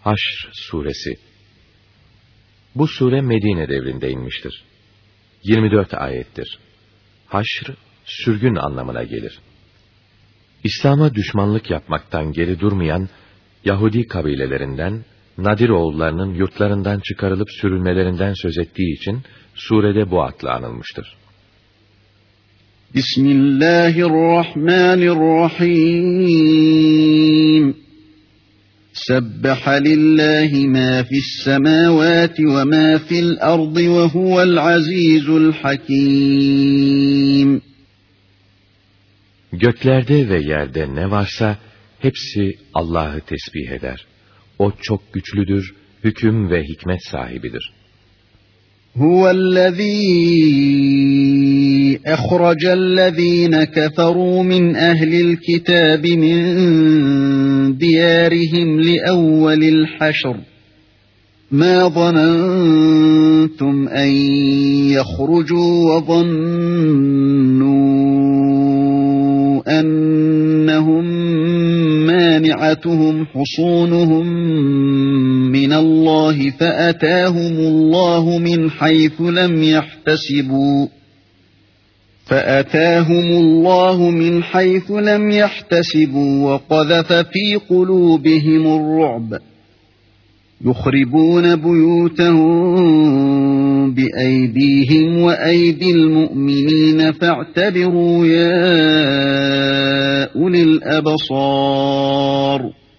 Haşr suresi. Bu sure Medine devrinde inmiştir. 24 ayettir. Haşr, sürgün anlamına gelir. İslam'a düşmanlık yapmaktan geri durmayan Yahudi kabilelerinden, Nadir oğullarının yurtlarından çıkarılıp sürülmelerinden söz ettiği için surede bu adla anılmıştır. Bismillahirrahmanirrahim. Sebbaha lillahi ma fis semavati ve ma fil ardı ve huvel azizul hakim. Göklerde ve yerde ne varsa hepsi Allah'ı tesbih eder. O çok güçlüdür, hüküm ve hikmet sahibidir. Huvellezî ehracellezîne keferû min ehlil kitâbi min diyârihim lievvelil haşr. مَا ظَنَنْتُمْ أَنْ يَخْرُجُوا وَظَنُّوا أَنَّهُمْ مَانِعَتُهُمْ حُصُونُهُمْ مِنَ اللَّهِ فَأَتَاهُمُ اللَّهُ مِنْ حَيْثُ لَمْ يَحْتَسِبُوا وَقَذَفَ فِي قُلُوبِهِمُ الرُّعْبَ يُخْرِبُونَ بُيُوتَهُمْ بِأَيْدِيهِمْ وَأَيْدِي الْمُؤْمِنِينَ فَاعْتَبِرُوا يَا أُولِي الْأَبْصَارِ.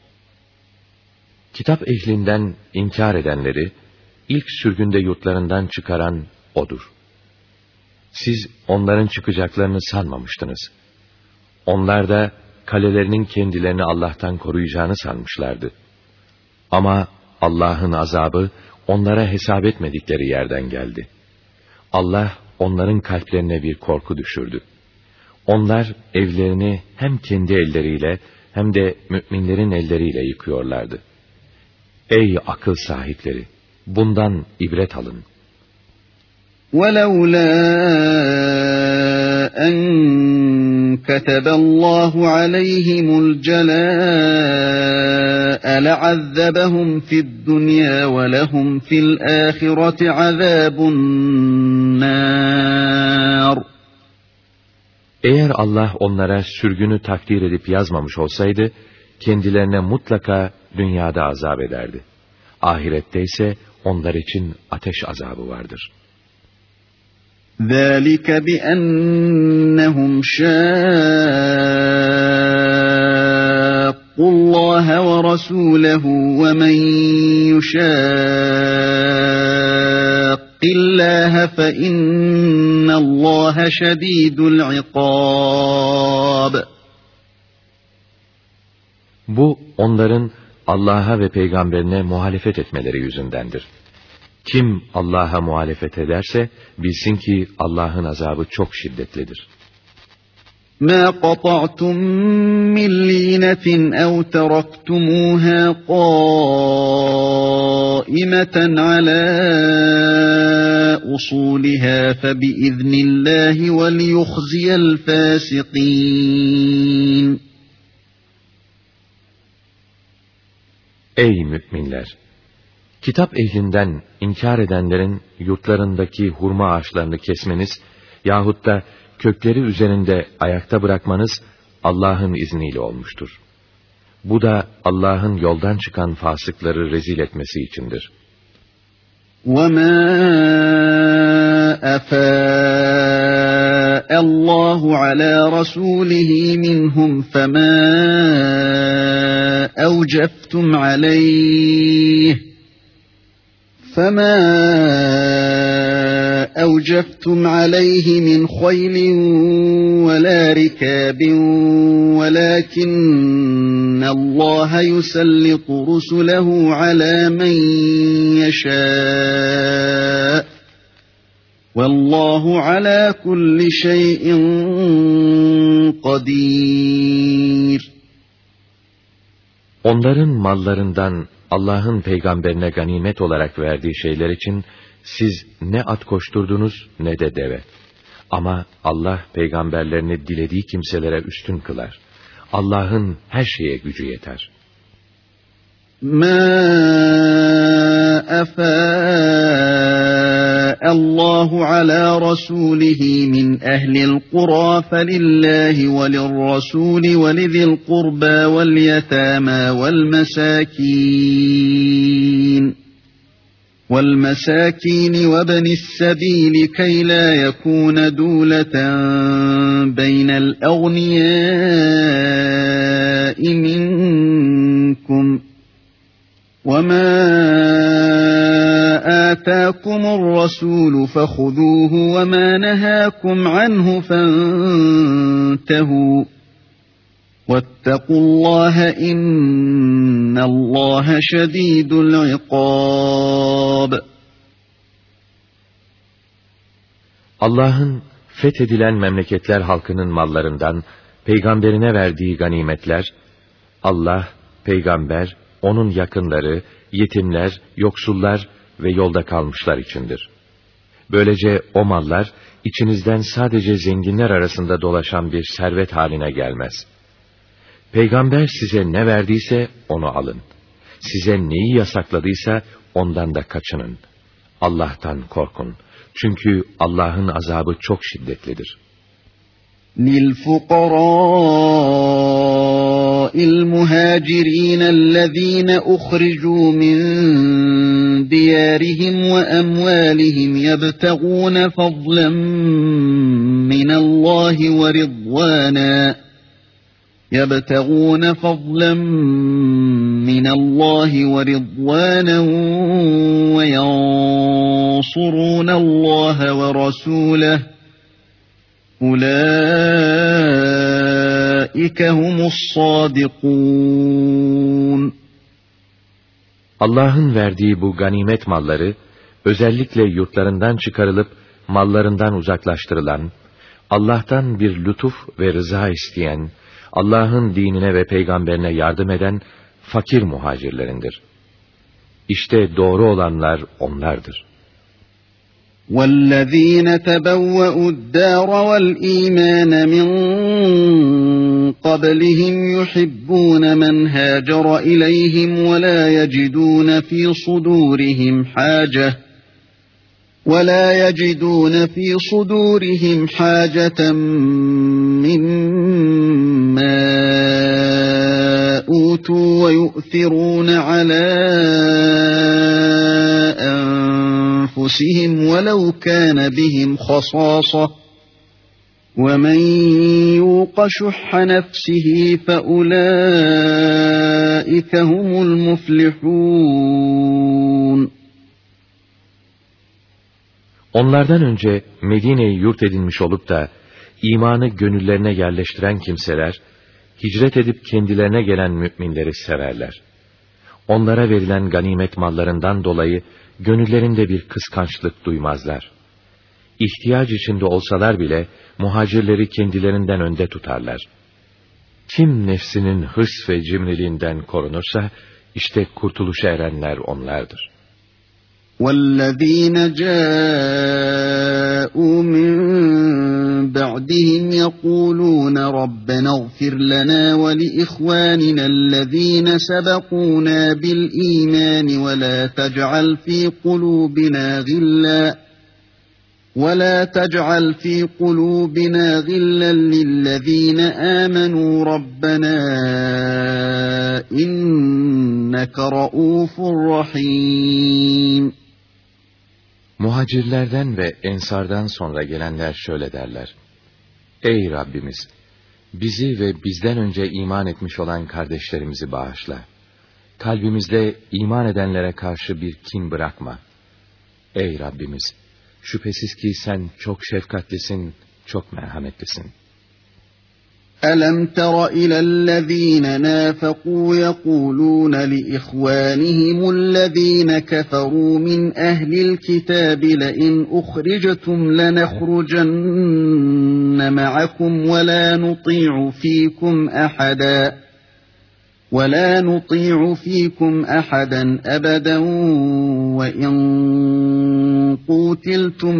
Kitap ehlinden inkar edenleri ilk sürgünde yurtlarından çıkaran O'dur. Siz onların çıkacaklarını sanmamıştınız. Onlar da kalelerinin kendilerini Allah'tan koruyacağını sanmışlardı. Ama Allah'ın azabı onlara hesap etmedikleri yerden geldi. Allah onların kalplerine bir korku düşürdü. Onlar evlerini hem kendi elleriyle hem de müminlerin elleriyle yıkıyorlardı. Ey akıl sahipleri! Bundan ibret alın. وَلَوْلَا أَنْ كَتَبَ اللّٰهُ عَلَيْهِمُ الْجَلَاءَ لَعَذَّبَهُمْ فِي الدُّنْيَا وَلَهُمْ فِي الْآخِرَةِ عَذَابُ النَّارِ. Eğer Allah onlara sürgünü takdir edip yazmamış olsaydı, kendilerine mutlaka dünyada azap ederdi. Ahirette ise onlar için ateş azabı vardır. ذَٰلِكَ بِأَنَّهُمْ شَاقُّوا اللّٰهَ وَرَسُولَهُ وَمَنْ يُشَاقِّ اللّٰهَ فَإِنَّ اللّٰهَ شَد۪يدُ الْعِقَابِ. Bu onların Allah'a ve peygamberine muhalefet etmeleri yüzündendir. Kim Allah'a muhalefet ederse bilsin ki Allah'ın azabı çok şiddetlidir. مَا قَطَعْتُمْ مِنْ لِينَةٍ اَوْ تَرَكْتُمُوهَا قَائِمَةً عَلَى أُصُولِهَا فَبِإِذْنِ اللّٰهِ وَلِيُخْزِيَ الْفَاسِقِينَ. Ey müminler! Kitap ehlinden inkar edenlerin yurtlarındaki hurma ağaçlarını kesmeniz yahut da kökleri üzerinde ayakta bırakmanız Allah'ın izniyle olmuştur. Bu da Allah'ın yoldan çıkan fasıkları rezil etmesi içindir. وَمَا أَفَاءَ اللّٰهُ عَلَى رَسُولِهِ مِنْهُمْ فَمَا أَوْجَفْتُمْ عَلَيْهِ مِنْ خَيْلٍ وَلَا رِكَابٍ وَلَكِنَّ اللّٰهَ يُسَلِّطُ رُسُلَهُ عَلَى مَنْ يَشَاءُ وَاللّٰهُ عَلَى كُلِّ شَيْءٍ قَدِيرٌ. Onların mallarından Allah'ın peygamberine ganimet olarak verdiği şeyler için siz ne at koşturdunuz ne de deve. Ama Allah peygamberlerini dilediği kimselere üstün kılar. Allah'ın her şeye gücü yeter. مَا أفاء الله على رسوله من أهل القرى فلله وللرسول ولذي القربى واليتامى والمساكين وابن السبيل كي لا يكون دولة بين الأغنياء منكم وما آتاكم الرسول فخذوه وما نهاكم عنه فانتهوا واتقوا الله إن الله شديد العقاب. Allah'ın fethedilen memleketler halkının mallarından peygamberine verdiği ganimetler, Allah, peygamber, onun yakınları, yetimler, yoksullar ve yolda kalmışlar içindir. Böylece o mallar içinizden sadece zenginler arasında dolaşan bir servet haline gelmez. Peygamber size ne verdiyse onu alın. Size neyi yasakladıysa ondan da kaçının. Allah'tan korkun. Çünkü Allah'ın azabı çok şiddetlidir. لِلْفُقَرَاءِ الَّذ۪ينَ أُخْرِجُوا مِنْ دِيَارِهِمْ وَأَمْوَالِهِمْ يَبْتَغُونَ فَضْلًا مِنَ اللّٰهِ وَرِضْوَانًا وَيَنْصُرُونَ اللّٰهَ وَرَسُولَهُ أُولَٰئِكَ هُمُ الصَّادِقُونَ. Allah'ın verdiği bu ganimet malları, özellikle yurtlarından çıkarılıp mallarından uzaklaştırılan, Allah'tan bir lütuf ve rıza isteyen, Allah'ın dinine ve peygamberine yardım eden fakir muhacirlerindir. İşte doğru olanlar onlardır. وَالَّذ۪ينَ تَبَوَّأُوا الدَّارَ وَالْا۪يمَانَ مِنْ قَبْلِهِمْ يُحِبُّونَ مَنْ هَاجَرَ إِلَيْهِمْ ولا يجدون في صدورهم حاجة مما أوتوا ويؤثرون على أنفسهم ولو كان بهم خصاصة ومن يوق شح نفسه فأولئك هم المفلحون. Onlardan önce Medine'yi yurt edinmiş olup da imanı gönüllerine yerleştiren kimseler, hicret edip kendilerine gelen müminleri severler. Onlara verilen ganimet mallarından dolayı gönüllerinde bir kıskançlık duymazlar. İhtiyaç içinde olsalar bile muhacirleri kendilerinden önde tutarlar. Kim nefsinin hırs ve cimriliğinden korunursa, işte kurtuluşa erenler onlardır. وَالَّذ۪ينَ جَاءُوا مِنْ بَعْدِهِمْ يَقُولُونَ رَبَّنَا اغْفِرْ لَنَا وَلِإِخْوَانِنَا الَّذ۪ينَ سَبَقُونَا بِالْإِيمَانِ وَلَا تَجْعَلْ فِي قُلُوبِنَا غِلًّا لِلَّذ۪ينَ آمَنُوا رَبَّنَا إِنَّكَ رَءُوفٌ رَحِيمٌ. Muhacirlerden ve ensardan sonra gelenler şöyle derler: Ey Rabbimiz! Bizi ve bizden önce iman etmiş olan kardeşlerimizi bağışla. Kalbimizde iman edenlere karşı bir kin bırakma. Ey Rabbimiz! Şüphesiz ki sen çok şefkatlisin, çok merhametlisin. أَلَمْ تَرَ إِلَى الَّذ۪ينَ نَافَقُوا يَقُولُونَ لِإِخْوَانِهِمُ الَّذ۪ينَ كَفَرُوا مِنْ أَهْلِ الْكِتَابِ لَئِنْ أُخْرِجْتُمْ لَنَخْرُجَنَّ مَعَكُمْ وَلَا نُطِيعُ فِيكُمْ أَحَدًا أَبَدًا وَإِنْ قُوتِلْتُمْ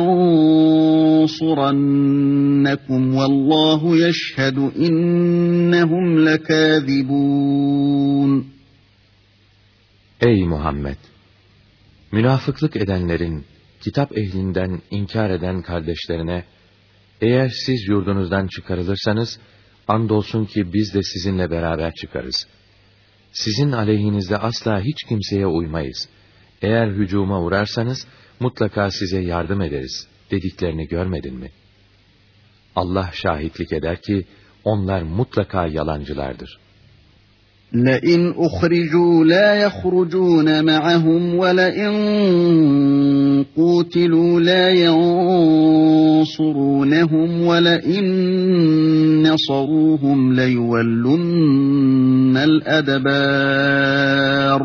لَنَنْصُرَنَّكُمْ وَاللّٰهُ يَشْهَدُ إِنَّهُمْ لَكَاذِبُونَ. Ey Muhammed! Münafıklık edenlerin, kitap ehlinden inkar eden kardeşlerine, eğer siz yurdunuzdan çıkarılırsanız, andolsun ki biz de sizinle beraber çıkarız. Sizin aleyhinizde asla hiç kimseye uymayız. Eğer hücuma uğrarsanız, mutlaka size yardım ederiz, dediklerini görmedin mi? Allah şahitlik eder ki, onlar mutlaka yalancılardır. لئن أخرجوا لا يخرجون معهم ولئن قوتلوا لا ينصرونهم ولئن نصروهم ليولن الأدبار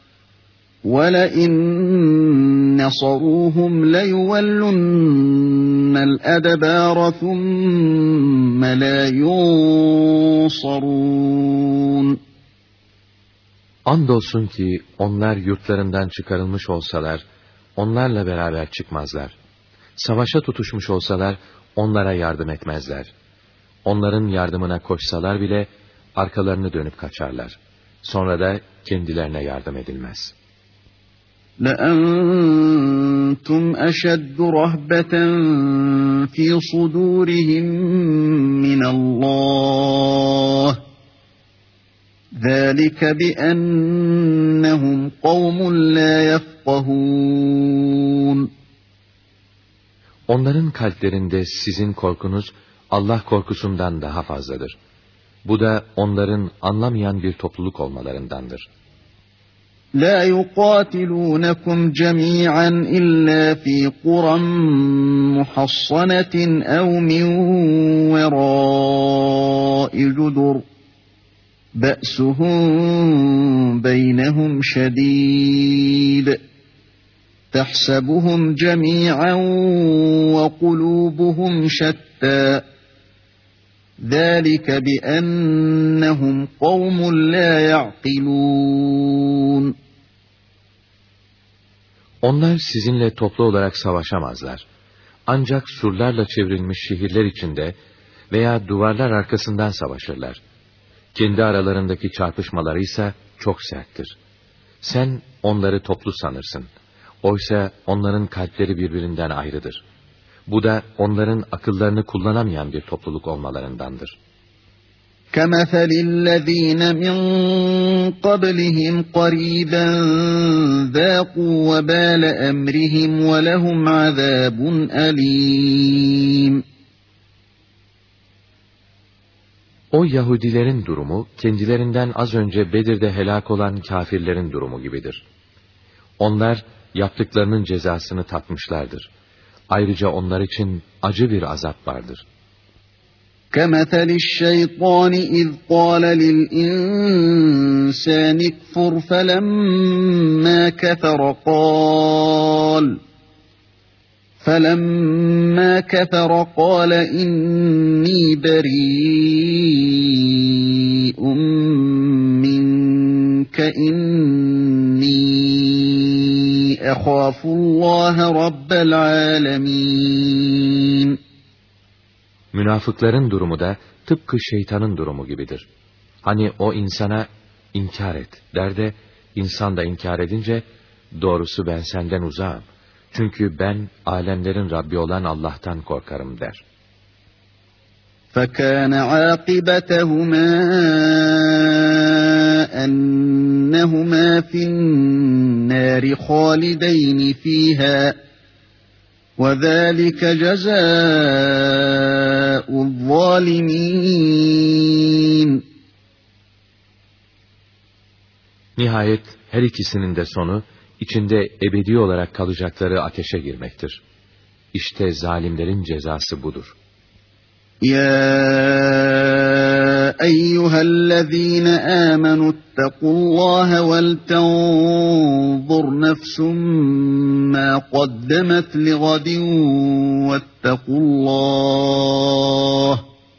ثم لا ينصرون. Andolsun ki onlar yurtlarından çıkarılmış olsalar, onlarla beraber çıkmazlar. Savaşa tutuşmuş olsalar, onlara yardım etmezler. Onların yardımına koşsalar bile, arkalarını dönüp kaçarlar. Sonra da kendilerine yardım edilmez. لَأَنْتُمْ أَشَدُّ رَهْبَةً فِي صُدُورِهِمْ مِنَ اللّٰهِ ذَٰلِكَ بِأَنَّهُمْ قَوْمٌ لَا يَفْقَهُونَ. Onların kalplerinde sizin korkunuz, Allah korkusundan daha fazladır. Bu da onların anlamayan bir topluluk olmalarındandır. لَا يُقَاتِلُونَكُمْ جَمِيعًا إِلَّا فِي قُرًى مُحَصَّنَةٍ أَوْ مِنْ وَرَاءِ جُدُرٍ بَأْسُهُمْ بَيْنَهُمْ شَدِيدٌ تَحْسَبُهُمْ جَمِيعًا وَقُلُوبُهُمْ شَتَّى ذَٰلِكَ بِأَنَّهُمْ قَوْمٌ لَا يَعْقِلُونَ. Onlar sizinle toplu olarak savaşamazlar. Ancak surlarla çevrilmiş şehirler içinde veya duvarlar arkasından savaşırlar. Kendi aralarındaki çarpışmaları ise çok serttir. Sen onları toplu sanırsın. Oysa onların kalpleri birbirinden ayrıdır. Bu da onların akıllarını kullanamayan bir topluluk olmalarındandır. كَمَثَلِ الَّذ۪ينَ مِنْ قَبْلِهِمْ قَرِيبًا ذَاقُوا وَبَالَ أَمْرِهِمْ وَلَهُمْ عَذَابٌ أَلِيمٌ. O Yahudilerin durumu, kendilerinden az önce Bedir'de helak olan kâfirlerin durumu gibidir. Onlar, yaptıklarının cezasını tatmışlardır. Ayrıca onlar için acı bir azap vardır. كَمَثَلِ الشَّيْطَانِ إِذْ قَالَ لِلْإِنْسَانِ اكْفُرْ فَلَمَّا كَفَرَ قَالَ إِنِّي بَرِيءٌ مِّنْكَ إِنِّي أَخَافُ اللّٰهَ رَبَّ الْعَالَمِينَ. Münafıkların durumu da tıpkı şeytanın durumu gibidir. Hani o insana inkar et der de, insan da inkar edince, doğrusu ben senden uzağım. Çünkü ben alemlerin Rabbi olan Allah'tan korkarım der. فَكَانَ عَاقِبَتَهُمَا أَنَّهُمَا فِي النَّارِ خَالِدَيْنِ فِيهَا وَذَٰلِكَ جَزَاءُ الظَّالِمِينَ. Nihayet her ikisinin de sonu, içinde ebedi olarak kalacakları ateşe girmektir. İşte zalimlerin cezası budur. يَا أَيُّهَا الَّذ۪ينَ آمَنُوا اتَّقُوا اللّٰهَ وَلْتَنْظُرْ نَفْسٌ مَّا قَدَّمَتْ لِغَدٍ وَاتَّقُوا اللّٰهَ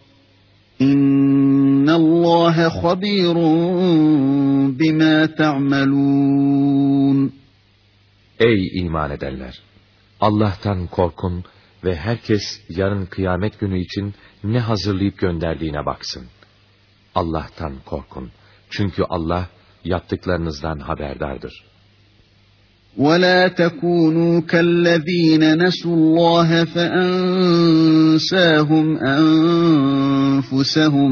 إِنَّ اللّٰهَ خَب۪يرٌ بِمَا تَعْمَلُونَ. Ey iman edenler! Allah'tan korkun ve herkes yarın kıyamet günü için ne hazırlayıp gönderdiğine baksın. Allah'tan korkun. Çünkü Allah yaptıklarınızdan haberdardır. وَلَا تَكُونُوا كَالَّذ۪ينَ نَسُوا اللّٰهَ فَأَنْسَاهُمْ أَنْفُسَهُمْ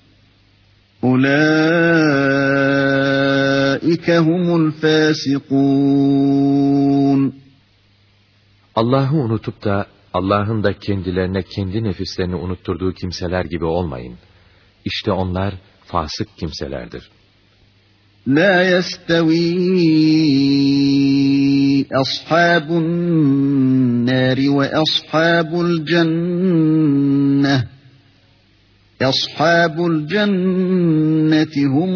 أُولَٰئِكَ هُمُ الْفَاسِقُونَ. Allah'ı unutup da Allah'ın da kendilerine kendi nefislerini unutturduğu kimseler gibi olmayın. İşte onlar fasık kimselerdir. لَا يَسْتَوِي أَصْحَابُ النَّارِ وَأَصْحَابُ الْجَنَّةِ أَصْحَابُ الْجَنَّةِ هُمُ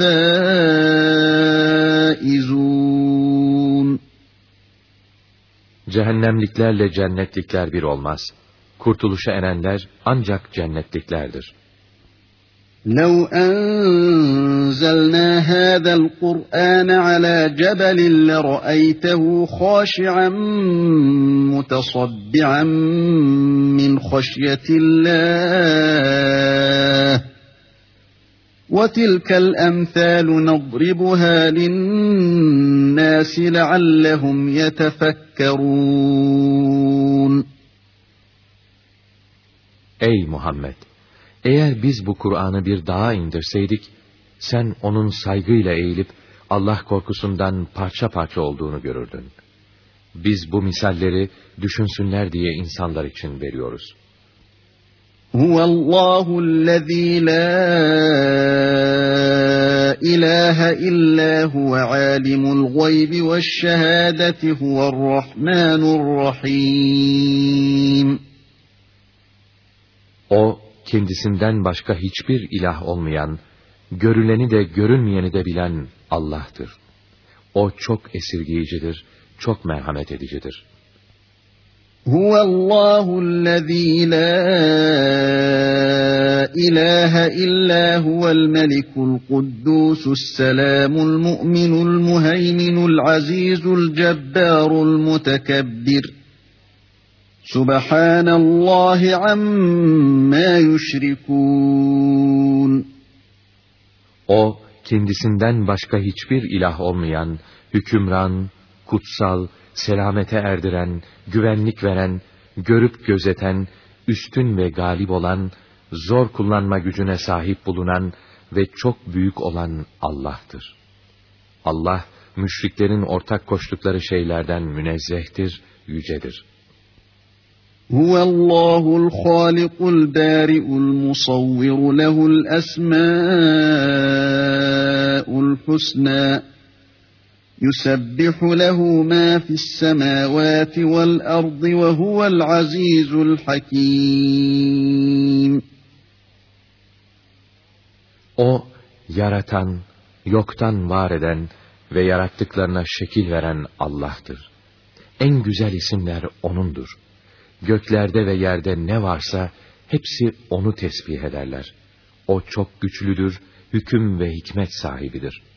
الْفَائِزُونَ. Cehennemliklerle cennetlikler bir olmaz. Kurtuluşa erenler ancak cennetliklerdir. لَوْ أَنزَلْنَا هَذَا الْقُرْآنَ عَلَى جَبَلٍ لَرَأَيْتَهُ خَاشِعًا مُتَصَدِّعًا مِنْ خَشْيَةِ اللّٰهِ وَتِلْكَ الْأَمْثَالُ نَضْرِبُهَا لِلنَّاسِ لَعَلَّهُمْ يَتَفَكَّرُونَ. Ey Muhammed! Eğer biz bu Kur'an'ı bir dağa indirseydik, sen onun saygıyla eğilip Allah korkusundan parça parça olduğunu görürdün. Biz bu misalleri düşünsünler diye insanlar için veriyoruz. Huvallahü'llezî lâ ilâhe illâ huve âlimul gaybi veşşehâdeti huverrahmânurrahîm. O, kendisinden başka hiçbir ilah olmayan, görüleni de görünmeyeni de bilen Allah'tır. O çok esirgeyicidir, çok merhamet edicidir. Huvallahü'llezî lâ ilâhe illâ huvel melikul kuddûsus selâmul mu'minul muheyminul azîzul cebbârul mutekebbir. Subhanallahi amma yüşrikûn. O, kendisinden başka hiçbir ilah olmayan, hükümran, kutsal, selamete erdiren, güvenlik veren, görüp gözeten, üstün ve galip olan, zor kullanma gücüne sahip bulunan ve çok büyük olan Allah'tır. Allah, müşriklerin ortak koştukları şeylerden münezzehtir, yücedir. Huvallahul hâlikul bâri'ul musavviru lehul esmâ'ul husnâ. Yusebbihu lehu mâ fissemâvâti vel ardı ve huvel azîzul hakîm. O, yaratan, yoktan var eden ve yarattıklarına şekil veren Allah'tır. En güzel isimler O'nundur. Göklerde ve yerde ne varsa hepsi O'nu tesbih ederler. O çok güçlüdür, hüküm ve hikmet sahibidir.